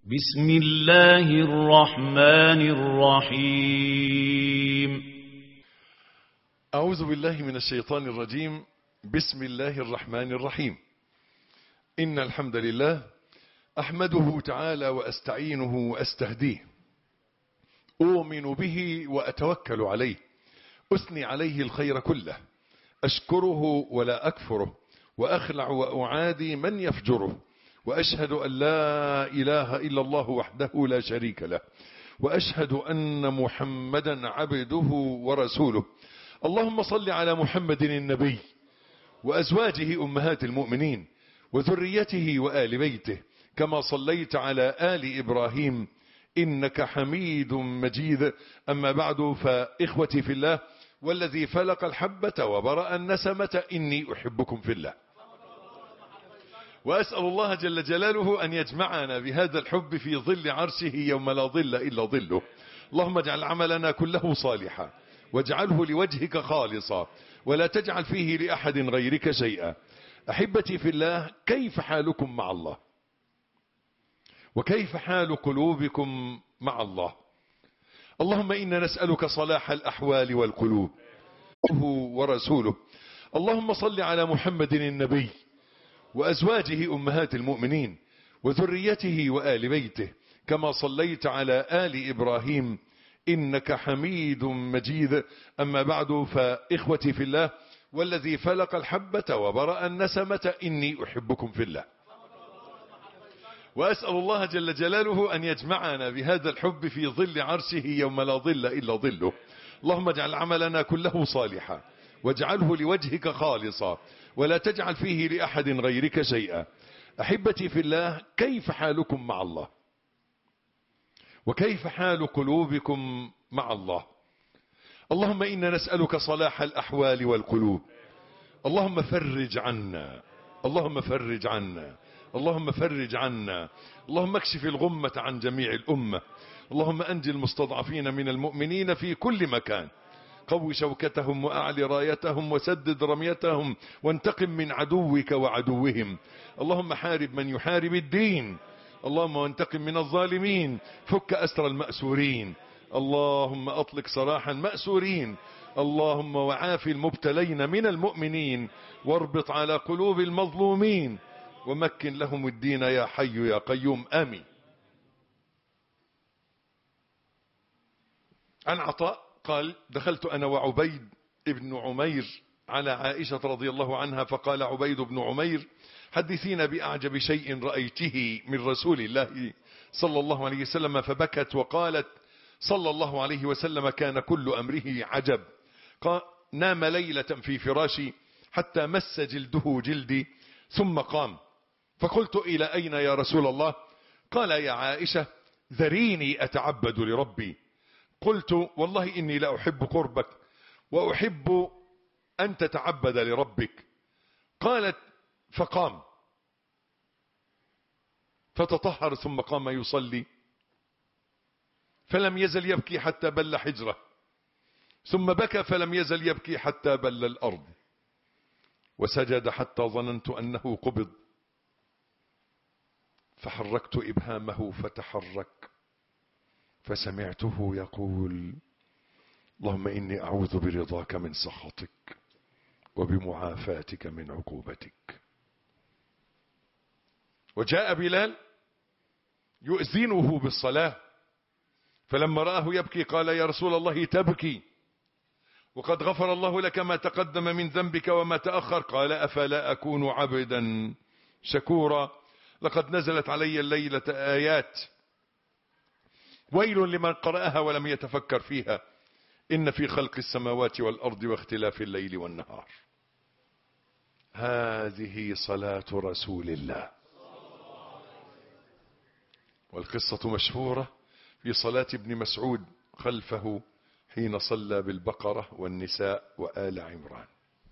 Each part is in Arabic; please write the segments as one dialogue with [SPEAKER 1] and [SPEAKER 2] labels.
[SPEAKER 1] بسم الله الرحمن الرحيم.
[SPEAKER 2] أعوذ بالله من الشيطان الرجيم. بسم الله الرحمن الرحيم. إن الحمد لله أحمده تعالى وأستعينه وأستهديه، أؤمن به وأتوكل عليه، أثني عليه الخير كله، أشكره ولا أكفره، وأخلع وأعادي من يفجره، وأشهد أن لا إله إلا الله وحده لا شريك له، وأشهد أن محمدا عبده ورسوله. اللهم صل على محمد النبي وأزواجه أمهات المؤمنين وذريته وآل بيته كما صليت على آل إبراهيم إنك حميد مجيد. أما بعد، فإخوتي في الله والذي فلق الحبة وبرأ النسمة إني أحبكم في الله، وأسأل الله جل جلاله أن يجمعنا بهذا الحب في ظل عرشه يوم لا ظل إلا ظله. اللهم اجعل عملنا كله صالحا واجعله لوجهك خالصا ولا تجعل فيه لأحد غيرك شيئا. أحبتي في الله، كيف حالكم مع الله؟ وكيف حال قلوبكم مع الله؟ اللهم إنا نسألك صلاح الأحوال والقلوب ورسوله. اللهم صل على محمد النبي وأزواجه أمهات المؤمنين وذريته وآل بيته كما صليت على آل إبراهيم إنك حميد مجيد. أما بعد، فإخوتي في الله والذي فلق الحبة وبرأ النسمة إني أحبكم في الله، وأسأل الله جل جلاله أن يجمعنا بهذا الحب في ظل عرشه يوم لا ظل إلا ظله. اللهم اجعل عملنا كله صالحا واجعله لوجهك خالصا ولا تجعل فيه لأحد غيرك شيئا. أحبتي في الله، كيف حالكم مع الله؟ وكيف حال قلوبكم مع الله؟ اللهم إنا نسألك صلاح الأحوال والقلوب. اللهم فرج عنا، اللهم فرج عنا، اللهم فرج عنا. اللهم اكشف الغمة عن جميع الأمة. اللهم أنجي المستضعفين من المؤمنين في كل مكان، قو شوكتهم وأعل رايتهم وسدد رميتهم وانتقم من عدوك وعدوهم. اللهم حارب من يحارب الدين، اللهم وانتقم من الظالمين، فك أسر المأسورين. اللهم أطلق سراح المأسورين. اللهم وعاف المبتلين من المؤمنين واربط على قلوب المظلومين ومكن لهم الدين يا حي يا قيوم، آمين. عن عطاء قال: دخلت أنا وعبيد ابن عمير على عائشة رضي الله عنها، فقال عبيد بن عمير: حدثينا بأعجب شيء رأيته من رسول الله صلى الله عليه وسلم. فبكت وقالت صلى الله عليه وسلم: كان كل أمره عجب. نام ليلة في فراشي حتى مس جلده جلدي ثم قام، فقلت: إلى أين يا رسول الله؟ قال: يا عائشة، ذريني أتعبد لربي. قلت: والله إني لا أحب قربك وأحب أن تتعبد لربك. قالت: فقام فتطهر ثم قام يصلي، فلم يزل يبكي حتى بل حجره، ثم بكى فلم يزل يبكي حتى بل الأرض، وسجد حتى ظننت أنه قبض، فحركت إبهامه فتحرك، فسمعته يقول: اللهم إني أعوذ برضاك من سخطك وبمعافاتك من عقوبتك. وجاء بلال يؤذنه بالصلاة، فلما رآه يبكي قال: يا رسول الله تبكي وقد غفر الله لك ما تقدم من ذنبك وما تأخر. قال: أفلا أكون عبدا شكورا؟ لقد نزلت علي الليلة آيات ويل لمن قرأها ولم يتفكر فيها، إن في خلق السماوات والأرض واختلاف الليل والنهار. هذه صلاة رسول الله. والقصة مشهورة في صلاة ابن مسعود خلفه حين صلى بالبقرة والنساء وآل عمران،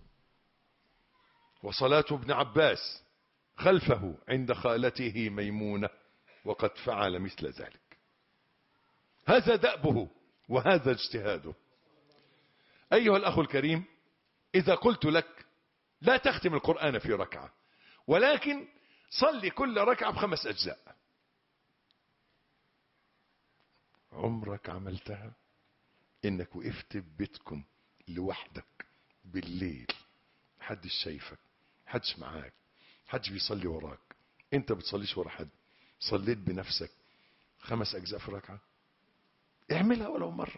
[SPEAKER 2] وصلاة ابن عباس خلفه عند خالته ميمونة وقد فعل مثل ذلك. هذا دأبه وهذا اجتهاده. أيها الأخ الكريم، إذا قلت لك لا تختم القرآن في ركعة، ولكن صلي كل ركعة ب5 أجزاء، عمرك عملتها؟ انك وقفت في بيتكم لوحدك بالليل، محدش شايفك، محدش معاك، محدش بيصلي وراك، انت بتصليش ورا حد، صليت بنفسك 5 أجزاء في ركعة؟ اعملها ولو مرة،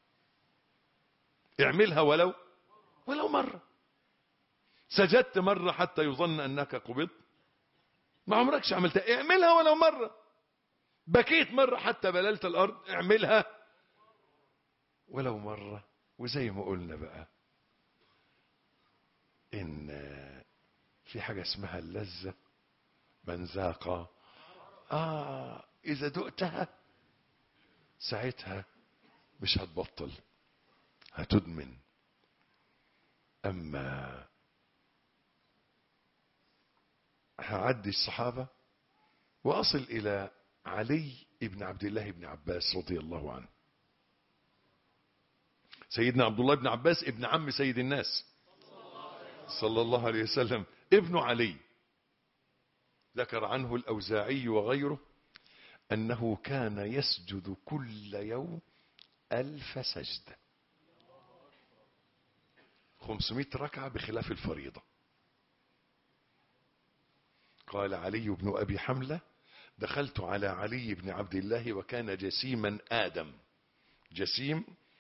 [SPEAKER 2] اعملها ولو مرة. سجدت مرة حتى يظن أنك قبضت، ما عمركش عملتها، اعملها ولو مرة. بكيت مرة حتى بللت الأرض، اعملها ولو مرة. وزي ما قلنا بقى إن في حاجة اسمها اللذة، من ذاق إذا دقتها ساعتها مش هتبطل، هتدمن. أما هعدي الصحابة وأصل إلى علي ابن عبد الله بن عباس رضي الله عنه. سيدنا عبد الله بن عباس ابن عم سيد الناس صلى الله عليه وسلم، ابن علي. ذكر عنه الأوزاعي وغيره أنه كان يسجد كل يوم 1000 سجدة، 500 ركعة بخلاف الفريضة. قال علي بن أبي حملة: دخلت على علي بن عبد الله وكان جسيما آدم. جسيم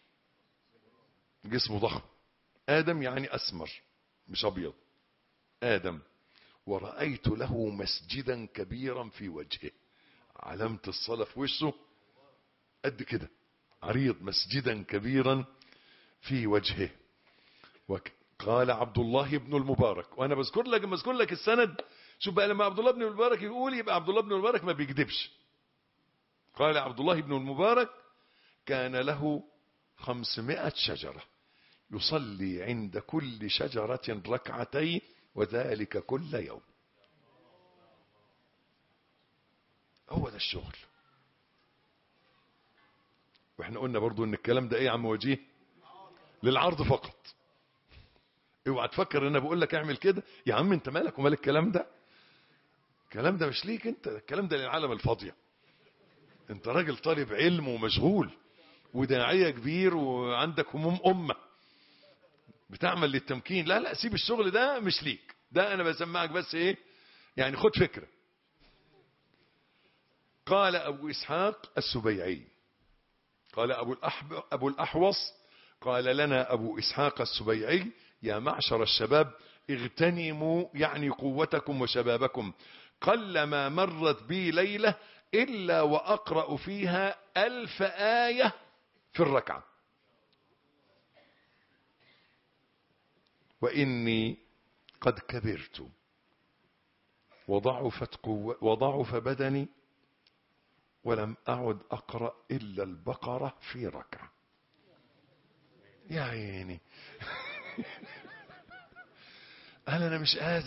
[SPEAKER 2] جسمه ضخم، آدم يعني أسمر مش أبيض، آدم. ورأيت له مسجدا كبيرا في وجهه، علامة الصلاة في وشه قد كده، عريض، مسجدا كبيرا في وجهه. قال عبد الله بن المبارك، وانا بذكر لك السند. شوف بقى، لما عبد الله بن المبارك يقول يبقى عبد الله بن المبارك ما بيكذبش. قال عبد الله بن المبارك: كان له 500 شجرة، يصلي عند كل شجرة ركعتين، وذلك كل يوم. هو ده الشغل. واحنا قلنا برضو ان الكلام ده ايه يا عم وجيه؟ للعرض فقط. اوعى تفكر ان انا بقول لك اعمل كده، يا عم انت مالك ومال الكلام ده؟ الكلام ده مش ليك انت، الكلام ده للعالم الفاضية. انت راجل طالب علم ومشغول وداعية كبير وعندك هموم أمة بتعمل للتمكين. لا سيب الشغل ده، مش ليك ده، انا بسمعك بس ايه يعني، خد فكرة. قال أبو إسحاق السبيعي، قال أبو الأحوص قال لنا أبو إسحاق السبيعي: يا معشر الشباب اغتنموا يعني قوتكم وشبابكم، قلما مرت بي ليلة إلا وأقرأ فيها 1000 آية في الركعة، وإني قد كبرت وضعف بدني ولم أعد أقرأ إلا البقرة في ركعة. يا عيني أنا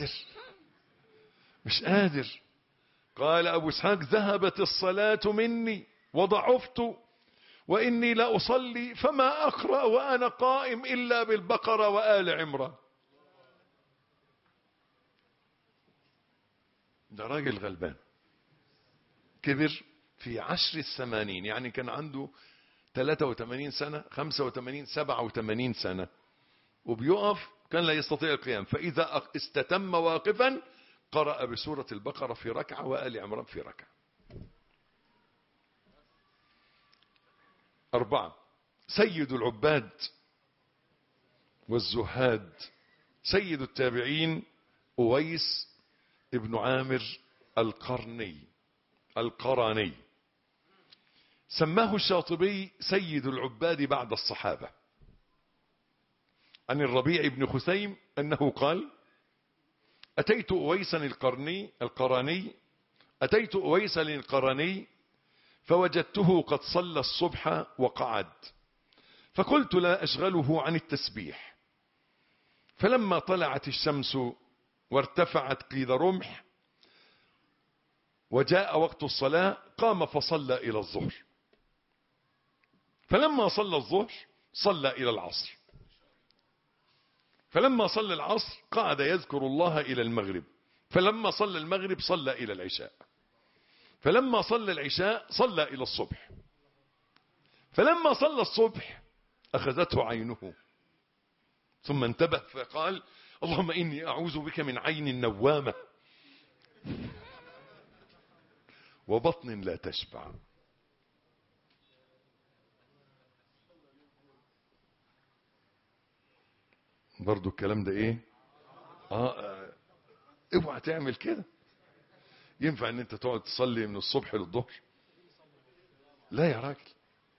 [SPEAKER 2] مش قادر. قال أبو إسحاق: ذهبت الصلاة مني وضعفت، وإني لا أصلي فما أقرأ وأنا قائم إلا بالبقرة وآل عمران. ده راجل غلبان، كبر في 10 الثمانين، يعني كان عنده 83 سنة، 85 87 سنة، وبيقف كان لا يستطيع القيام، فإذا استتم واقفا قرأ بسورة البقرة في ركعة وآل عمران في ركعة. 4. سيد العباد والزهاد، سيد التابعين، أويس ابن عامر القراني، سماه الشاطبي سيد العباد بعد الصحابة. عن الربيع بن خثيم أنه قال: أتيت أويسا القراني فوجدته قد صلى الصبح وقعد، فقلت لا أشغله عن التسبيح، فلما طلعت الشمس وارتفعت قيد رمح وجاء وقت الصلاة قام فصلى إلى الظهر، فلما صلى الظهر صلى إلى العصر، فلما صلى العصر قعد يذكر الله إلى المغرب، فلما صلى المغرب صلى إلى العشاء، فلما صلى العشاء صلى إلى الصبح، فلما صلى الصبح أخذته عينه ثم انتبه فقال اللهم إني أعوذ بك من عين نوامة وبطن لا تشبع. برضو الكلام ده ايه؟ اوعى تعمل كده. ينفع ان انت تقعد تصلي من الصبح للظهر؟ لا يا راجل.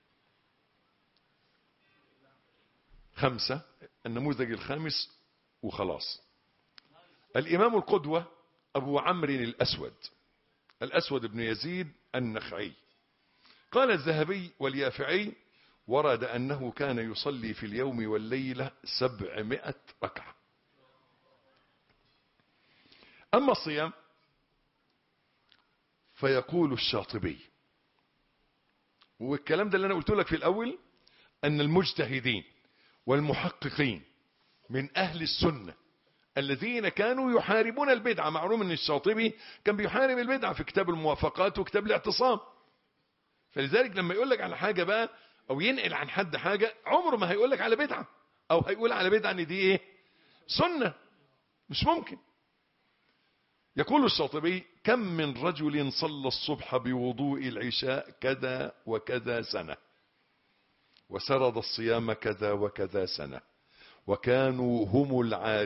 [SPEAKER 2] 5 النموذج الخامس وخلاص. الامام القدوة ابو عمرو الاسود بن يزيد النخعي. قال الذهبي واليافعي ورد انه كان يصلي في اليوم والليلة 700 ركعة. اما الصيام فيقول الشاطبي، والكلام ده اللي انا قلت لك في الاول، ان المجتهدين والمحققين من اهل السنة الذين كانوا يحاربون البدعة، معلوم ان الشاطبي كان بيحارب البدعة في كتاب الموافقات وكتاب الاعتصام، فلذلك لما يقول لك على حاجة بقى او ينقل عن حد حاجة عمره ما هيقول لك على بدعة او هيقول على بدعة ان دي ايه؟ سنة. مش ممكن. يقول الشاطبي كم من رجل صلى الصبح بوضوء العشاء كذا وكذا سنة وسرد الصيام كذا وكذا سنة وكانوا هم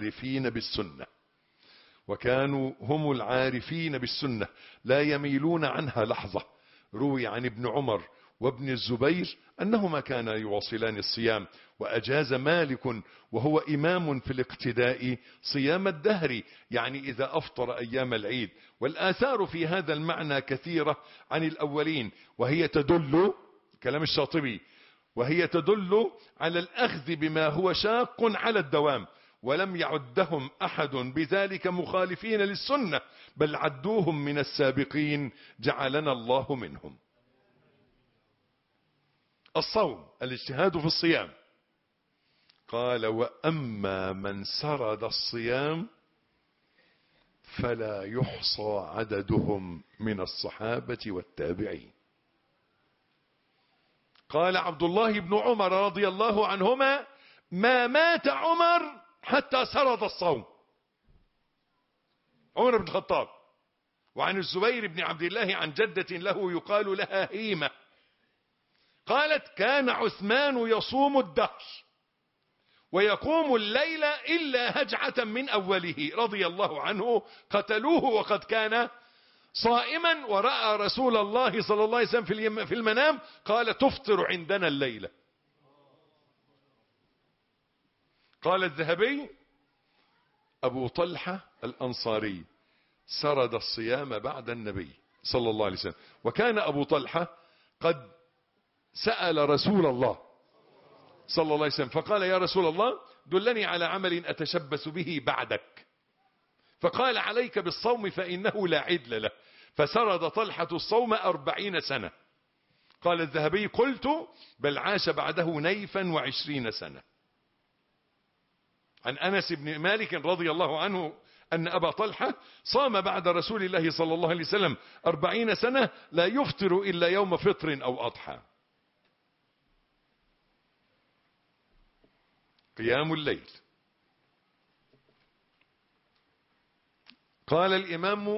[SPEAKER 2] العارفين بالسنة لا يميلون عنها لحظة. روي عن ابن عمر وابن الزبير أنهما كانا يواصلان الصيام، وأجاز مالك وهو إمام في الاقتداء صيام الدهر، يعني إذا أفطر أيام العيد. والآثار في هذا المعنى كثيرة عن الأولين، وهي تدل، كلام الشاطبي، وهي تدل على الأخذ بما هو شاق على الدوام، ولم يعدهم أحد بذلك مخالفين للسنة، بل عدوهم من السابقين جعلنا الله منهم. الصوم، الاجتهاد في الصيام. قال وأما من سرد الصيام فلا يحصى عددهم من الصحابة والتابعين. قال عبد الله بن عمر رضي الله عنهما ما مات عمر حتى سرد الصوم. عمر بن الخطاب. وعن الزبير بن عبد الله عن جدة له يقال لها هيمة قالت كان عثمان يصوم الدهر ويقوم الليل إلا هجعة من أوله رضي الله عنه، قتلوه وقد كان صائما، ورأى رسول الله صلى الله عليه وسلم في المنام قال تفطر عندنا الليلة. قال الذهبي أبو طلحة الأنصاري سرد الصيام بعد النبي صلى الله عليه وسلم، وكان أبو طلحة قد سأل رسول الله صلى الله عليه وسلم فقال يا رسول الله دلني على عمل أتشبث به بعدك، فقال عليك بالصوم فإنه لا عدل له، فسرد طلحة الصوم 40 سنة. قال الذهبي قلت بل عاش بعده نيفا 20 سنة. عن أنس بن مالك رضي الله عنه أن أبا طلحة صام بعد رسول الله صلى الله عليه وسلم 40 سنة لا يفطر إلا يوم فطر أو أضحى. قيام الليل. قال الإمام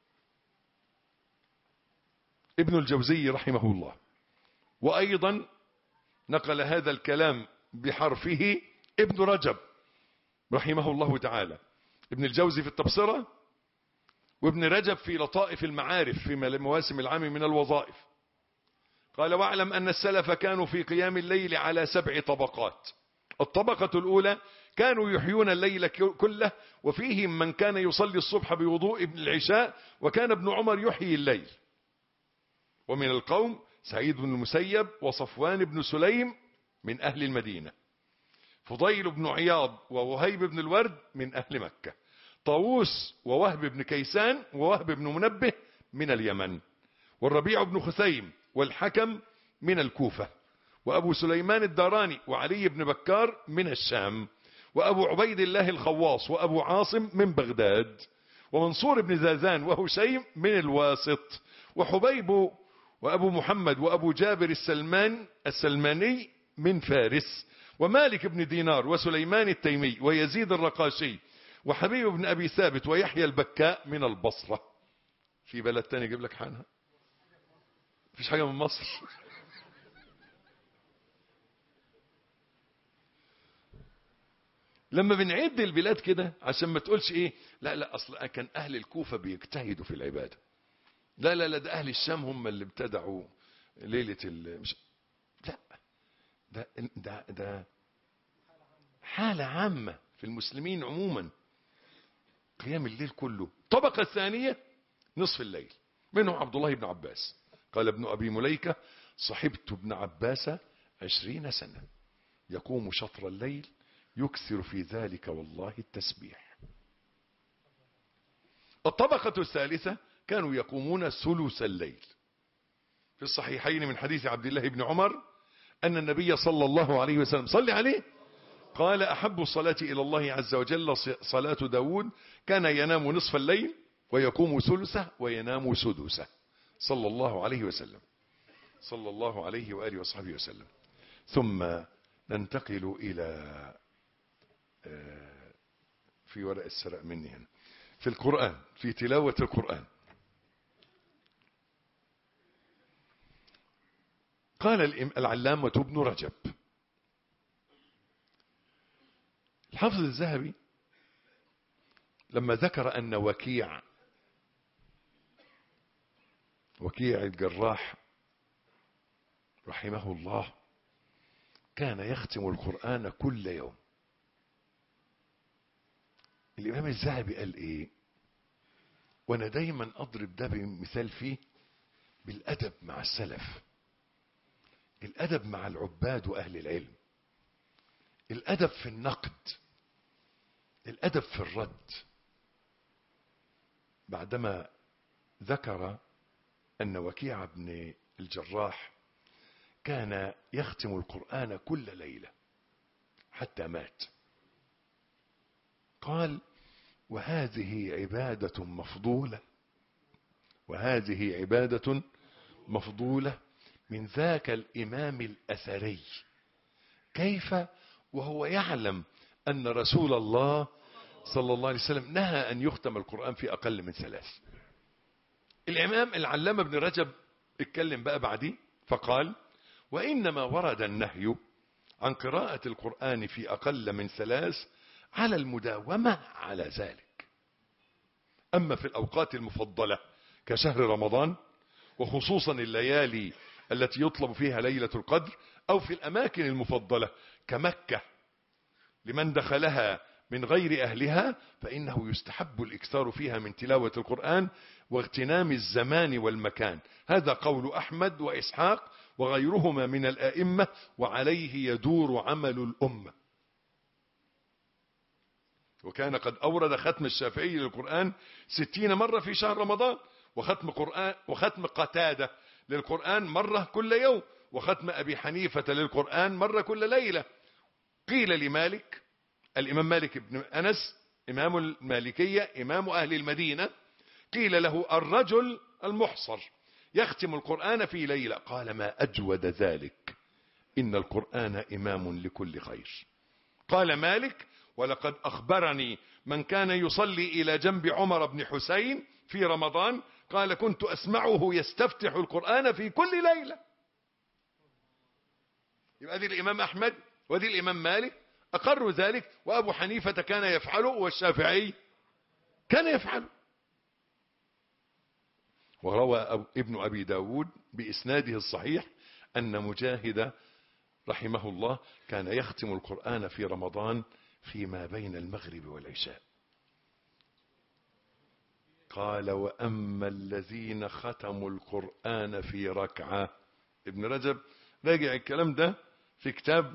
[SPEAKER 2] ابن الجوزي رحمه الله، وأيضا نقل هذا الكلام بحرفه ابن رجب رحمه الله تعالى، ابن الجوزي في التبصرة وابن رجب في لطائف المعارف في مواسم العام من الوظائف. قال واعلم أن السلف كانوا في قيام الليل على 7 طبقات. الطبقة الأولى كانوا يحيون الليل كله، وفيهم من كان يصلي الصبح بوضوء العشاء، وكان ابن عمر يحيي الليل. ومن القوم سعيد بن المسيب وصفوان بن سليم من أهل المدينة، فضيل بن عياض ووهيب بن الورد من أهل مكة، طاووس ووهب بن كيسان ووهب بن منبه من اليمن، والربيع بن خثيم والحكم من الكوفة، وأبو سليمان الداراني وعلي بن بكار من الشام، وأبو عبيد الله الخواص وأبو عاصم من بغداد، ومنصور بن زازان وهشيم من الواسط، وحبيب وأبو محمد وأبو جابر السلماني من فارس، ومالك بن دينار وسليمان التيمي ويزيد الرقاشي وحبيب بن أبي ثابت ويحيى البكاء من البصرة. في بلد تاني يجيب لك حانها؟ مفيش حاجة من مصر. لما بنعد البلاد كده عشان ما تقولش ايه، لا اصلا كان اهل الكوفة بيجتهدوا في العبادة، لا ده اهل الشام هم اللي ابتدعوا ليلة مش، لا ده حالة عامة في المسلمين عموما، قيام الليل كله. الطبقة الثانية نصف الليل، منهم عبد الله بن عباس. قال ابن أبي مليكة: صحبت ابن عباس 20 سنة يقوم شطر الليل يكثر في ذلك والله التسبيح. الطبقة الثالثة كانوا يقومون ثلث الليل. في الصحيحين من حديث عبد الله بن عمر أن النبي صلى الله عليه وسلم صلى عليه قال: أحب الصلاة إلى الله عز وجل صلاة داود، كان ينام نصف الليل ويقوم ثلثه وينام سدسه، صلى الله عليه وسلم، صلى الله عليه وآله وصحبه وسلم. ثم ننتقل إلى في ورق السرق مني هنا، في القرآن، في تلاوة القرآن. قال العلامة ابن رجب: الحافظ الذهبي لما ذكر أن وكيع الجراح رحمه الله كان يختم القرآن كل يوم، الإمام الذهبي قال إيه؟ وأنا دايما أضرب ده بمثال فيه بالأدب مع السلف، الأدب مع العباد وأهل العلم، الأدب في النقد، الأدب في الرد. بعدما ذكر أن وكيع بن الجراح كان يختم القرآن كل ليلة حتى مات، قال: وهذه عبادة مفضولة، وهذه عبادة مفضولة من ذاك الإمام الأثري، كيف وهو يعلم أن رسول الله صلى الله عليه وسلم نهى أن يختم القرآن في أقل من 3. الإمام العلامة ابن رجب اتكلم بقى بعديه فقال: وإنما ورد النهي عن قراءة القرآن في أقل من 3 على المداومة على ذلك، أما في الأوقات المفضلة كشهر رمضان، وخصوصا الليالي التي يطلب فيها ليلة القدر، أو في الأماكن المفضلة كمكة لمن دخلها من غير أهلها، فإنه يستحب الإكثار فيها من تلاوة القرآن واغتنام الزمان والمكان. هذا قول أحمد وإسحاق وغيرهما من الآئمة، وعليه يدور عمل الأمة. وكان قد أورد ختم الشافعي للقرآن 60 مرة في شهر رمضان، وختم قتادة للقرآن مرة كل يوم، وختم أبي حنيفة للقرآن مرة كل ليلة. قيل لمالك، الإمام مالك بن أنس إمام المالكية إمام أهل المدينة، قيل له: الرجل المحصر يختم القرآن في ليلة، قال: ما أجود ذلك، إن القرآن إمام لكل خير. قال مالك: ولقد أخبرني من كان يصلي إلى جنب عمر بن حسين في رمضان، قال: كنت أسمعه يستفتح القرآن في كل ليلة. يبقى دي الإمام أحمد ودي الإمام مالك أقروا ذلك، وأبو حنيفة كان يفعله والشافعي كان يفعله. وروى ابن أبي داود بإسناده الصحيح أن مجاهد رحمه الله كان يختم القرآن في رمضان فيما بين المغرب والعشاء. قال: وأما الذين ختموا القرآن في ركعة. ابن رجب راجع الكلام ده في كتاب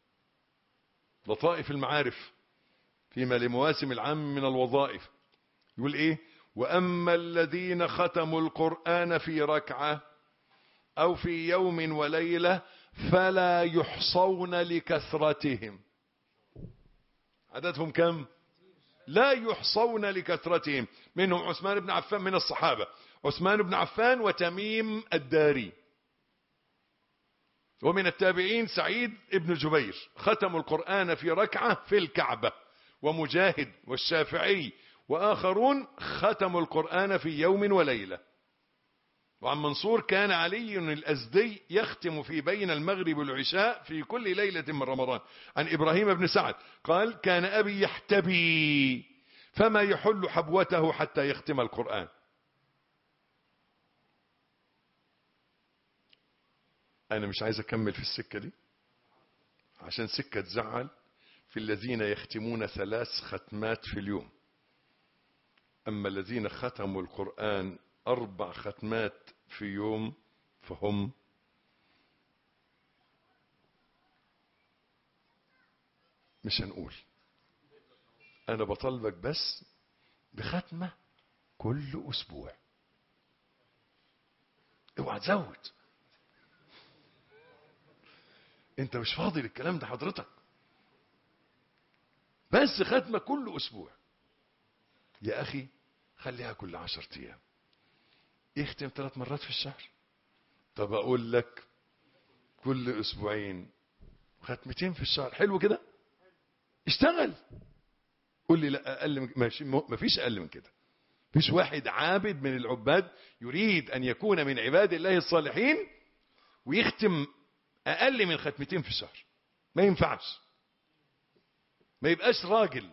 [SPEAKER 2] لطائف المعارف فيما لمواسم العام من الوظائف، يقول ايه: وأما الذين ختموا القرآن في ركعة أو في يوم وليلة فلا يحصون لكثرتهم. عددهم كم؟ لا يحصون لكثرتهم. منهم عثمان بن عفان من الصحابة، عثمان بن عفان وتميم الداري ومن التابعين سعيد ابن جبير ختموا القرآن في ركعة في الكعبة، ومجاهد والشافعي وآخرون ختموا القرآن في يوم وليلة. وعن منصور كان علي الأزدي يختم في بين المغرب والعشاء في كل ليلة من رمضان. عن إبراهيم بن سعد قال كان أبي يحتبي فما يحل حبوته حتى يختم القرآن. أنا مش عايز أكمل في السكة دي عشان سكة تزعل في الذين يختمون 3 ختمات في اليوم. أما الذين ختموا القرآن 4 ختمات في يوم فهم مش هنقول. أنا بطلبك بس بختمة كل أسبوع، اوعى تزود، انت مش فاضي للكلام ده حضرتك. بس ختمة كل أسبوع. يا أخي خليها كل 10 أيام. يختم 3 مرات في الشهر. طب أقول لك كل أسبوعين ختمتين في الشهر، حلو كده؟ اشتغل. قول لي لا أقل من، ما فيش أقل من كده. فيش واحد عابد من العباد يريد أن يكون من عباد الله الصالحين ويختم أقل من 2 ختمات في الشهر. ما ينفعش، ما يبقاش راجل.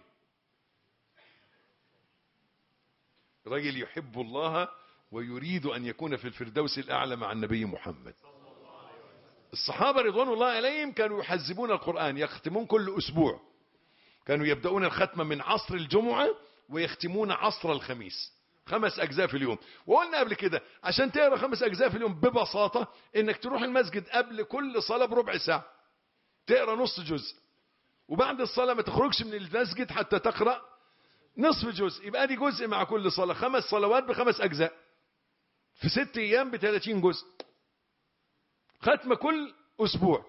[SPEAKER 2] راجل يحب الله ويريد أن يكون في الفردوس الأعلى مع النبي محمد. الصحابة رضوان الله عليهم كانوا يحزبون القرآن، يختمون كل أسبوع. كانوا يبدأون الختمة من عصر الجمعة ويختمون عصر الخميس، 5 أجزاء في اليوم. وقلنا قبل كده عشان تقرأ 5 أجزاء في اليوم ببساطة انك تروح المسجد قبل كل صلاة بربع ساعة تقرأ نص جزء، وبعد الصلاة ما تخرجش من المسجد حتى تقرأ نصف جزء. يبقى دي جزء مع كل صلاة، 5 صلوات ب5 أجزاء في 6 أيام ب30 جزء. ختمة كل أسبوع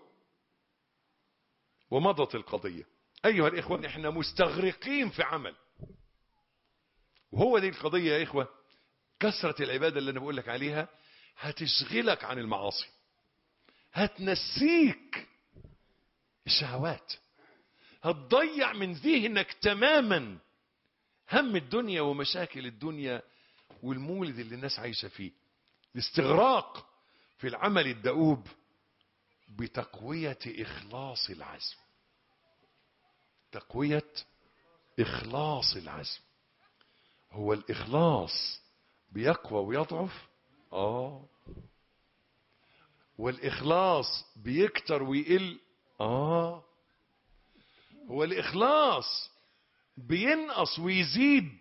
[SPEAKER 2] ومضت القضية. أيها الإخوة إحنا مستغرقين في عمل، وهو دي القضية يا إخوة. كثرة العبادة اللي أنا بقول لك عليها هتشغلك عن المعاصي، هتنسيك الشهوات، هتضيع من ذهنك تماما هم الدنيا ومشاكل الدنيا والمولد اللي الناس عايشة فيه. الاستغراق في العمل الدؤوب بتقوية إخلاص العزم. تقوية إخلاص العزم. هو الإخلاص بيقوى ويضعف؟ والإخلاص بيكتر ويقل؟ هو الإخلاص بينقص ويزيد؟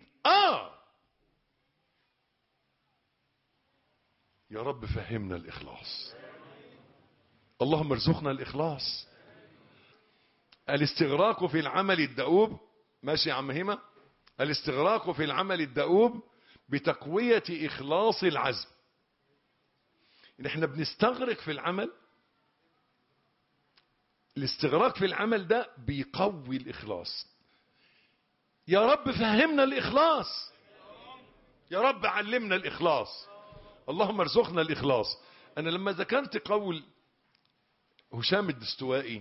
[SPEAKER 2] يا رب فهمنا الإخلاص، اللهم ارزقنا الإخلاص. الاستغراق في العمل الدؤوب، ماشي يا عم هيما؟ الاستغراق في العمل الدؤوب بتقوية إخلاص العزم. إن احنا بنستغرق في العمل، الاستغراق في العمل ده بيقوي الإخلاص. يا رب فهمنا الإخلاص، يا رب علمنا الإخلاص، اللهم ارزقنا الإخلاص. أنا لما ذكرت قول هشام الدستوائي،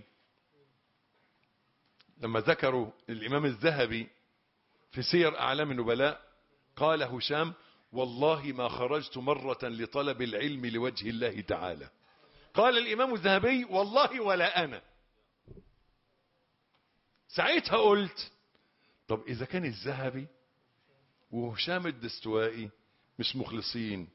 [SPEAKER 2] لما ذكروا الإمام الذهبي في سير أعلام النبلاء، قال هشام: والله ما خرجت مرة لطلب العلم لوجه الله تعالى. قال الإمام الذهبي: والله ولا أنا. ساعتها قلت طب إذا كان الذهبي وهشام الدستوائي مش مخلصين،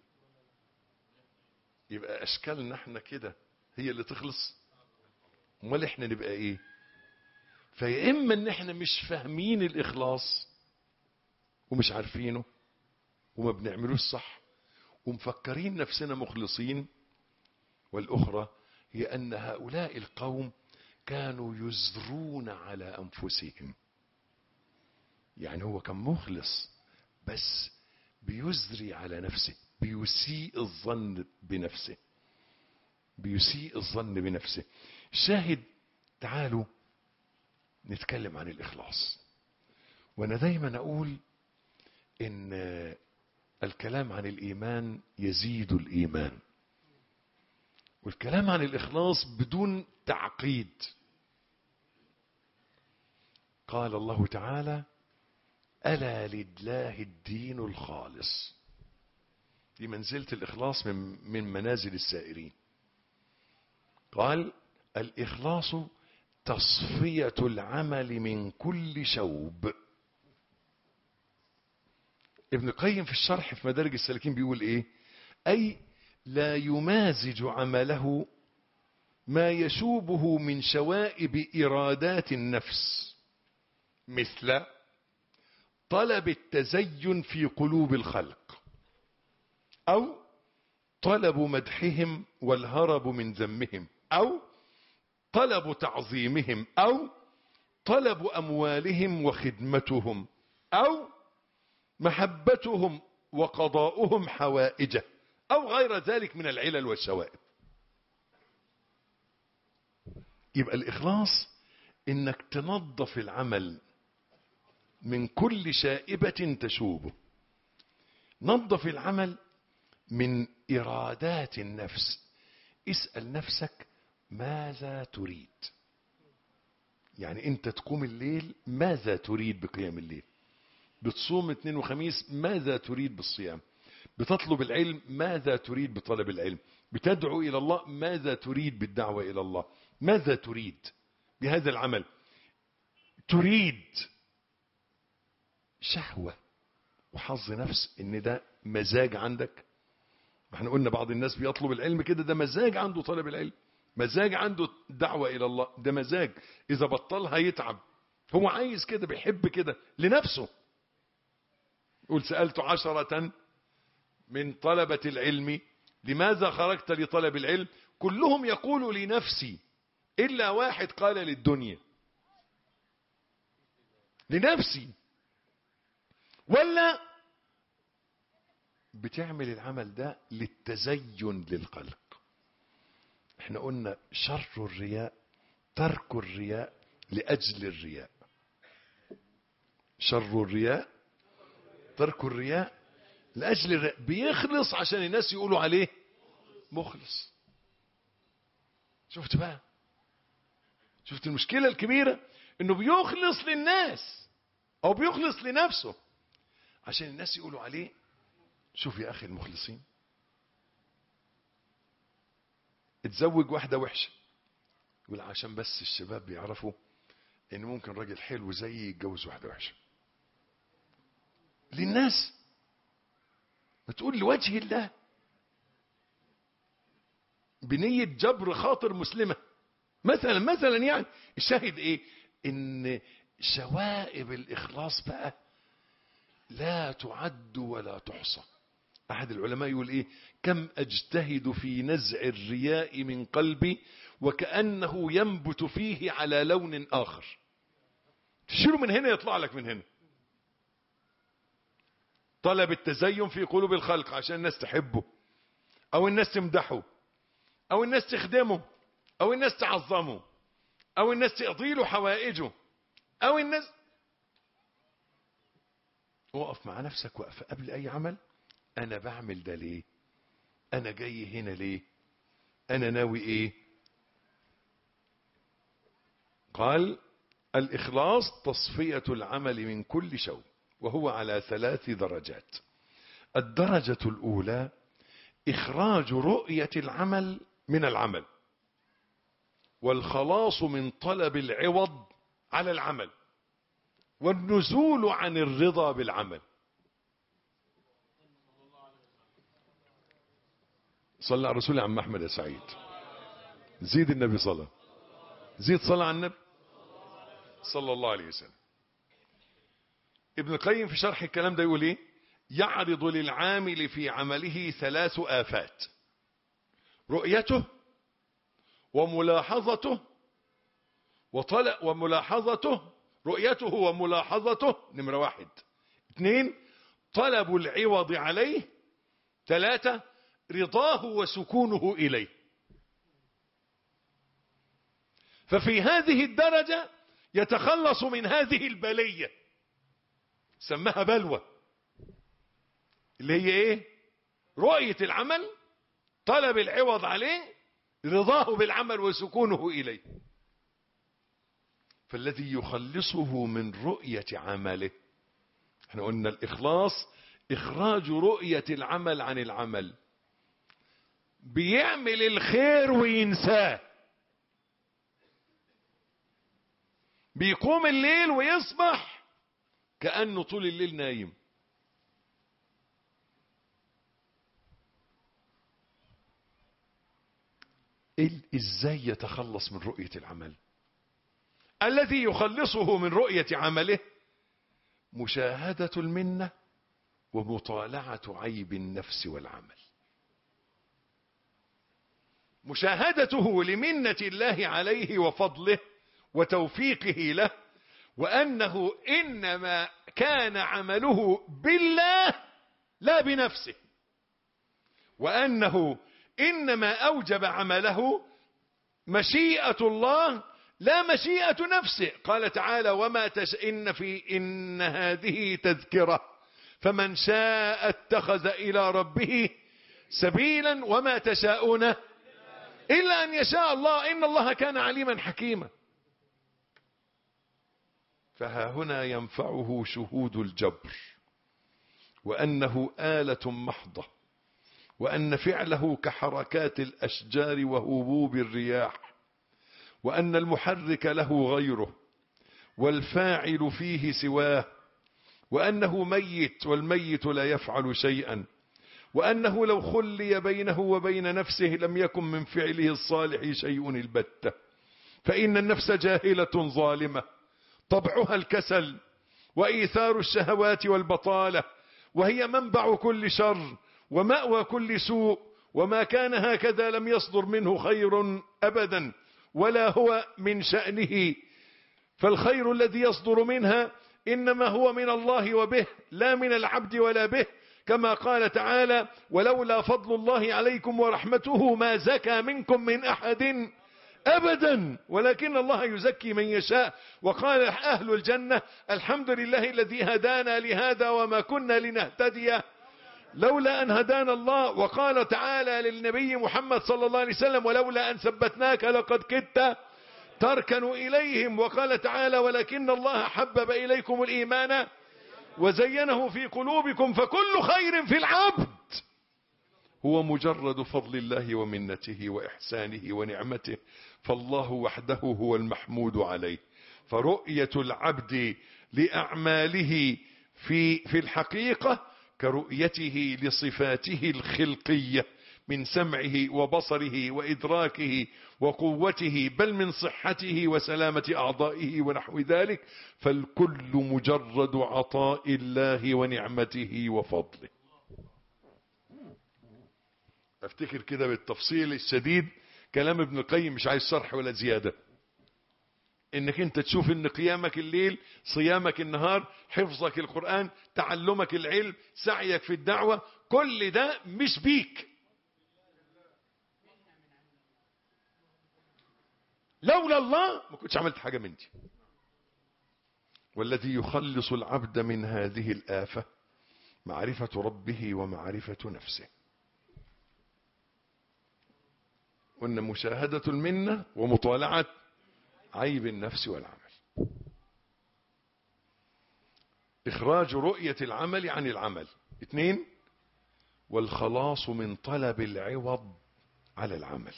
[SPEAKER 2] يبقى أشكالنا احنا كده هي اللي تخلص؟ امال احنا نبقى ايه؟ فيا إما ان احنا مش فاهمين الإخلاص ومش عارفينه وما بنعملوش صح ومفكرين نفسنا مخلصين، والأخرى هي أن هؤلاء القوم كانوا يزرون على أنفسهم. يعني هو كان مخلص بس بيزري على نفسه، بيسيء الظن بنفسه، بيسيء الظن بنفسه. شاهد، تعالوا نتكلم عن الإخلاص. وأنا دايما أقول إن الكلام عن الإيمان يزيد الإيمان. والكلام عن الإخلاص بدون تعقيد. قال الله تعالى: ألا لله الدين الخالص. دي منزلة الإخلاص من منازل السائرين. قال: الإخلاص تصفية العمل من كل شوب. ابن القيم في الشرح في مدارج السالكين بيقول ايه؟ أي لا يمازج عمله ما يشوبه من شوائب إرادات النفس، مثل طلب التزين في قلوب الخلق، أو طلب مدحهم والهرب من ذمهم، أو طلب تعظيمهم، أو طلب أموالهم وخدمتهم، أو محبتهم وقضاؤهم حوائجه، أو غير ذلك من العلل والشوائب. يبقى الإخلاص إنك تنظف العمل من كل شائبة تشوبه. نظف العمل من إرادات النفس. اسأل نفسك ماذا تريد. يعني أنت تقوم الليل، ماذا تريد بقيام الليل؟ بتصوم اثنين وخميس، ماذا تريد بالصيام؟ بتطلب العلم، ماذا تريد بطلب العلم؟ بتدعو إلى الله، ماذا تريد بالدعوة إلى الله؟ ماذا تريد بهذا العمل؟ تريد شهوة وحظ نفس ان ده مزاج عندك؟ ما احنا قلنا بعض الناس بيطلب العلم كده، ده مزاج عنده طلب العلم، مزاج عنده دعوة الى الله، ده مزاج. اذا بطلها يتعب، هو عايز كده، بيحب كده لنفسه. قل: سألت 10 من طلبة العلم لماذا خرجت لطلب العلم؟ كلهم يقول لنفسي إلا واحد قال للدنيا. لنفسي. ولا بتعمل العمل ده للتزين للخلق. احنا قلنا شر الرياء ترك الرياء لأجل الرياء. شر الرياء ترك الرياء لأجل الرياء. بيخلص عشان الناس يقولوا عليه مخلص. شفت بقى؟ شفت المشكلة الكبيرة؟ انه بيخلص للناس او بيخلص لنفسه عشان الناس يقولوا عليه شوف يا اخي المخلصين. اتزوج واحدة وحشة، يقول عشان بس الشباب بيعرفوا ان ممكن راجل حلو زيي يتجوز واحدة وحشة. للناس، ما تقول لوجه الله بنية جبر خاطر مسلمة مثلا يعني. الشاهد ايه؟ ان شوائب الاخلاص بقى لا تعد ولا تحصى. احد العلماء يقول ايه؟ كم اجتهد في نزع الرياء من قلبي وكأنه ينبت فيه على لون اخر. تشيله من هنا يطلع لك من هنا. طلب التزين في قلوب الخلق عشان الناس تحبه، او الناس تمدحه، او الناس تخدمه، او الناس تعظمه، او الناس تقضي له حوائجه، او الناس. وقف مع نفسك وقف قبل اي عمل. انا بعمل ده ليه؟ انا جاي هنا ليه؟ انا ناوي ايه؟ قال: الاخلاص تصفية العمل من كل شوب، وهو على 3 درجات. الدرجة الاولى اخراج رؤية العمل من العمل، والخلاص من طلب العوض على العمل، والنزول عن الرضا بالعمل. صلى على رسول عم احمد يا سعيد. زيد النبي صلى، زيد صلى على النبي صلى الله عليه وسلم. ابن القيم في شرح الكلام ده يقول ايه؟ يعرض للعامل في عمله 3 آفات: رؤيته وملاحظته رؤيته وملاحظته، نمرة 1. 2 طلب العوض عليه. 3 رضاه وسكونه إليه. ففي هذه الدرجة يتخلص من هذه البلية، سماها بلوى، اللي هي ايه؟ رؤية العمل، طلب العوض عليه، رضاه بالعمل وسكونه إليه. فالذي يخلصه من رؤية عمله، احنا قلنا الإخلاص إخراج رؤية العمل عن العمل، بيعمل الخير وينساه، بيقوم الليل ويصبح كأنه طول الليل نايم. ازاي يتخلص من رؤية العمل؟ الذي يخلصه من رؤية عمله مشاهدة المنة ومطالعة عيب النفس والعمل. مشاهدته لمنة الله عليه وفضله وتوفيقه له، وأنه إنما كان عمله بالله لا بنفسه، وأنه إنما أوجب عمله مشيئة الله لا مشيئة نفسه. قال تعالى وما إن هذه تذكرة فمن شاء اتخذ إلى ربه سبيلا وما تشاءون إلا أن يشاء الله إن الله كان عليما حكيما. فها هنا ينفعه شهود الجبر، وأنه آلة محضة، وأن فعله كحركات الأشجار وهبوب الرياح، وأن المحرك له غيره والفاعل فيه سواه، وأنه ميت والميت لا يفعل شيئا، وأنه لو خلي بينه وبين نفسه لم يكن من فعله الصالح شيء البتة، فإن النفس جاهلة ظالمة طبعها الكسل وإيثار الشهوات والبطالة، وهي منبع كل شر ومأوى كل سوء، وما كان هكذا لم يصدر منه خير أبدا ولا هو من شأنه، فالخير الذي يصدر منها إنما هو من الله وبه لا من العبد ولا به، كما قال تعالى ولولا فضل الله عليكم ورحمته ما زكى منكم من أحد أبدا ولكن الله يزكي من يشاء. وقال أهل الجنة الحمد لله الذي هدانا لهذا وما كنا لنهتدي لولا أن هدانا الله. وقال تعالى للنبي محمد صلى الله عليه وسلم ولولا أن ثبتناك لقد كدت تركن إليهم. وقال تعالى ولكن الله حبب إليكم الإيمان وزينه في قلوبكم. فكل خير في العبد هو مجرد فضل الله ومنته وإحسانه ونعمته، فالله وحده هو المحمود عليه. فرؤية العبد لأعماله في الحقيقة كرؤيته لصفاته الخلقية من سمعه وبصره وإدراكه وقوته، بل من صحته وسلامة أعضائه ونحو ذلك، فالكل مجرد عطاء الله ونعمته وفضله. افتكر كده بالتفصيل الشديد كلام ابن القيم، مش عايز شرح ولا زيادة، انك انت تشوف ان قيامك الليل، صيامك النهار، حفظك القرآن، تعلمك العلم، سعيك في الدعوة، كل ده مش بيك، لولا الله ما كنتش عملت حاجة من دي. والذي يخلص العبد من هذه الآفة معرفة ربه ومعرفة نفسه. وأن مشاهدة المنة ومطالعة عيب النفس والعمل. إخراج رؤية العمل عن العمل. 2 والخلاص من طلب العوض على العمل.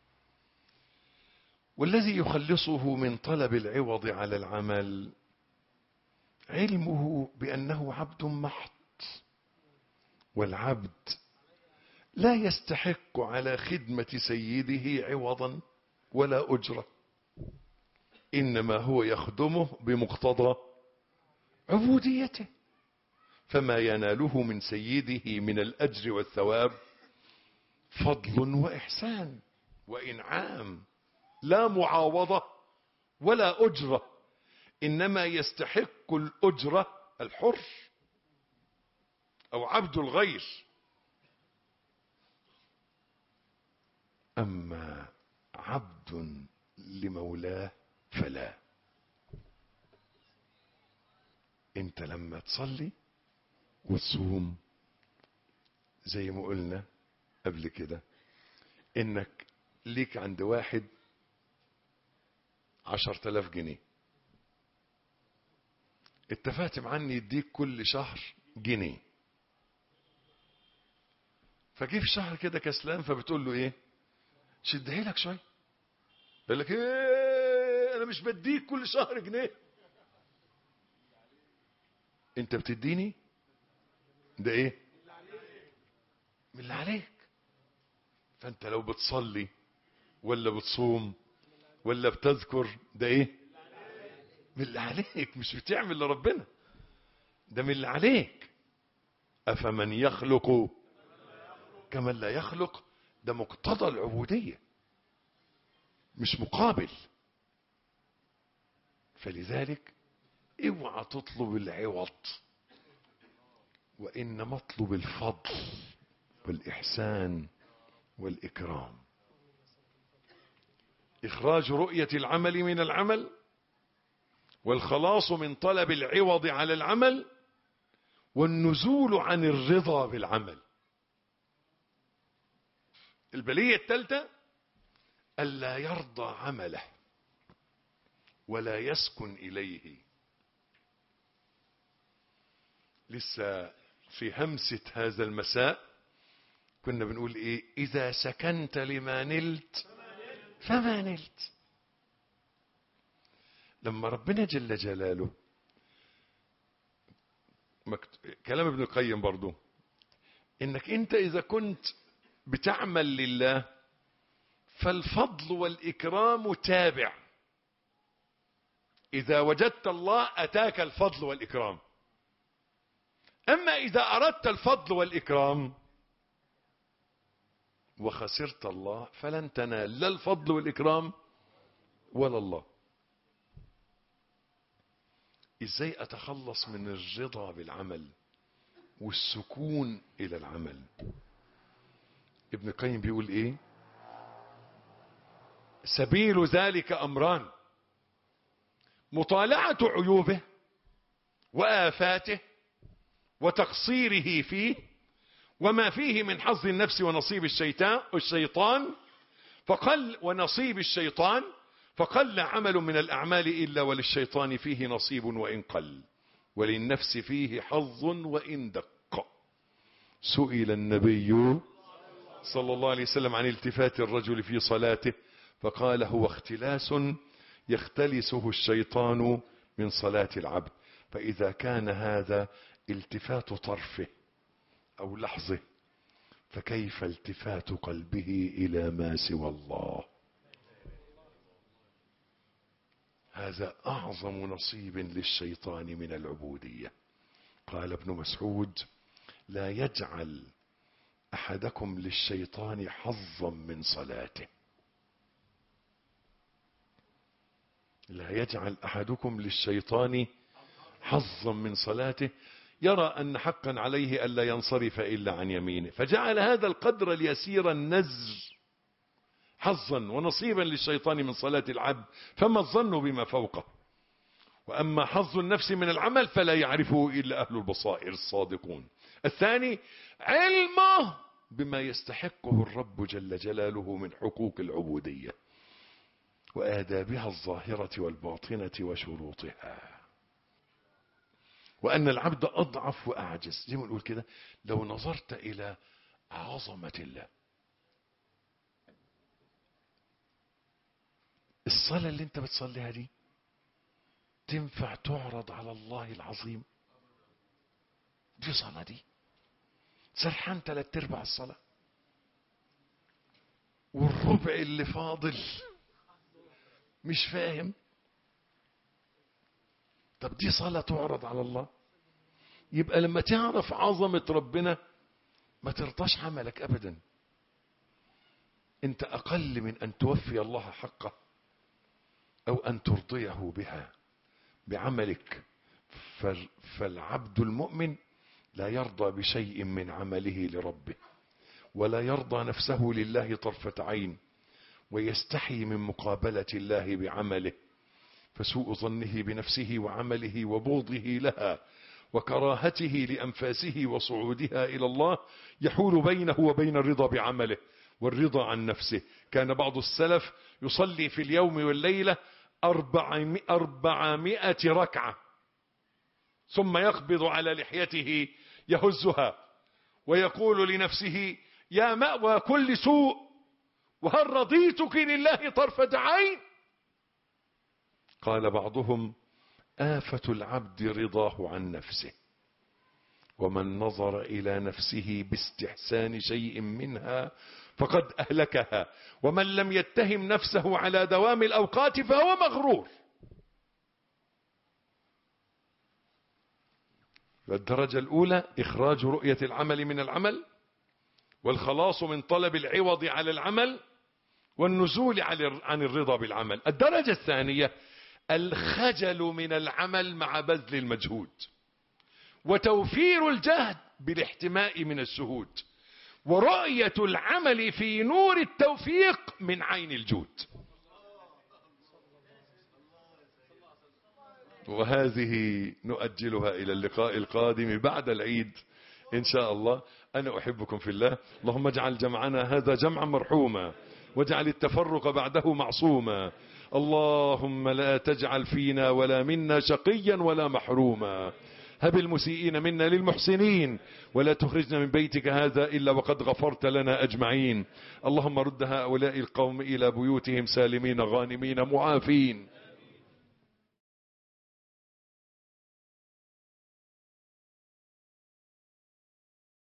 [SPEAKER 2] والذي يخلصه من طلب العوض على العمل علمه بأنه عبد محض، والعبد لا يستحق على خدمة سيده عوضا ولا أجرة، إنما هو يخدمه بمقتضى عبوديته، فما يناله من سيده من الأجر والثواب فضل وإحسان وإنعام، لا معاوضة ولا أجرة، إنما يستحق الأجرة الحر أو عبد الغير. أما عبد لمولاه فلا. انت لما تصلي وتصوم زي ما قلنا قبل كده انك ليك عند واحد 10,000 جنيه، اتفقت معاه ان يديك كل شهر جنيه، فجي في شهر كده كسلان، فبتقول له ايه؟ شدها لك شويه. يقول لك ايه، انا مش بديك كل شهر جنيه، انت بتديني ده ايه؟ من اللي عليك. فانت لو بتصلي ولا بتصوم ولا بتذكر، ده ايه؟ من اللي عليك، مش بتعمل لربنا، ده من اللي عليك. افمن يخلق كمن لا يخلق، ده مقتضى العبودية مش مقابل. فلذلك اوعى تطلب العوض، وإنما اطلب الفضل والإحسان والإكرام. إخراج رؤية العمل من العمل، والخلاص من طلب العوض على العمل، والنزول عن الرضا بالعمل. البلية الثالثة ألا يرضى عمله ولا يسكن إليه. لسه في همسة هذا المساء كنا بنقول ايه؟ إذا سكنت لما نلت فما نلت. لما ربنا جل جلاله، كلام ابن القيم برضو، انك انت اذا كنت بتعمل لله فالفضل والإكرام تابع. إذا وجدت الله أتاك الفضل والإكرام. أما إذا أردت الفضل والإكرام وخسرت الله فلن تنال لا الفضل والإكرام ولا الله. إزاي أتخلص من الرضا بالعمل والسكون إلى العمل؟ ابن القيم بيقول إيه؟ سبيل ذلك أمران: مطالعة عيوبه وآفاته وتقصيره فيه وما فيه من حظ النفس ونصيب الشيطان فقل عمل من الأعمال إلا وللشيطان فيه نصيب وإن قل، وللنفس فيه حظ وإن دق. سئل النبي صلى الله عليه وسلم عن التفات الرجل في صلاته فقال: هو اختلاس يختلسه الشيطان من صلاة العبد، فإذا كان هذا التفات طرفه أو لحظه فكيف التفات قلبه إلى ما سوى الله؟ هذا أعظم نصيب للشيطان من العبودية. قال ابن مسعود: لا يجعل أحدكم للشيطان حظا من صلاته. لا يجعل أحدكم للشيطان حظا من صلاته، يرى أن حقا عليه ألا ينصرف إلا عن يمينه، فجعل هذا القدر اليسير النزر حظا ونصيبا للشيطان من صلاة العبد، فما الظن بما فوقه. وأما حظ النفس من العمل فلا يعرفه إلا أهل البصائر الصادقون. الثاني علمه بما يستحقه الرب جل جلاله من حقوق العبودية وآدابها الظاهرة والباطنة وشروطها، وأن العبد أضعف وأعجز. زي ما نقول كده، لو نظرت إلى عظمة الله، الصلاة اللي انت بتصليها دي تنفع تعرض على الله العظيم؟ دي صلاة، دي سرحان 3/4 الصلاة، والربع اللي فاضل مش فاهم. طب دي صلاة تعرض على الله؟ يبقى لما تعرف عظمة ربنا ما ترضاش عملك أبدا. انت أقل من أن توفي الله حقه أو أن ترضيه بها بعملك. فالعبد المؤمن لا يرضى بشيء من عمله لربه، ولا يرضى نفسه لله طرفة عين، ويستحي من مقابلة الله بعمله، فسوء ظنه بنفسه وعمله وبغضه لها وكراهته لأنفاسه وصعودها إلى الله يحول بينه وبين الرضا بعمله، والرضا عن نفسه. كان بعض السلف يصلي في اليوم والليلة 400 ركعة، ثم يقبض على لحيته يهزها ويقول لنفسه يا مأوى كل سوء، وهل رضيتك لله طرفة عين؟ قال بعضهم آفة العبد رضاه عن نفسه، ومن نظر إلى نفسه باستحسان شيء منها فقد أهلكها، ومن لم يتهم نفسه على دوام الأوقات فهو مغرور. الدرجة الأولى إخراج رؤية العمل من العمل، والخلاص من طلب العوض على العمل، والنزول عن الرضا بالعمل. الدرجة الثانية الخجل من العمل مع بذل المجهود، وتوفير الجهد بالاحتماء من الشهود، ورؤية العمل في نور التوفيق من عين الجود. وهذه نؤجلها إلى اللقاء القادم بعد العيد إن شاء الله. أنا أحبكم في الله. اللهم اجعل جمعنا هذا جمعا مرحوما، واجعل التفرق بعده معصوما. اللهم لا تجعل فينا ولا منا شقيا ولا محروما. هب المسيئين منا للمحسنين، ولا تخرجنا من بيتك هذا إلا وقد غفرت لنا أجمعين. اللهم رد هؤلاء القوم إلى بيوتهم سالمين غانمين معافين.